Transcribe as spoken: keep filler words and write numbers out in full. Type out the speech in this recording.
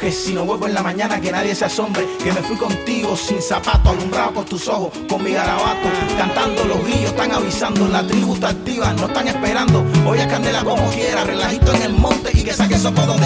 Que si no vuelvo en la mañana que nadie se asombre, que me fui contigo sin zapato, alumbrado por tus ojos, con mi garabato, cantando los grillos están avisando, la tribu está activa, no están esperando. Oye candela como quiera, relajito en el monte y que saque eso todo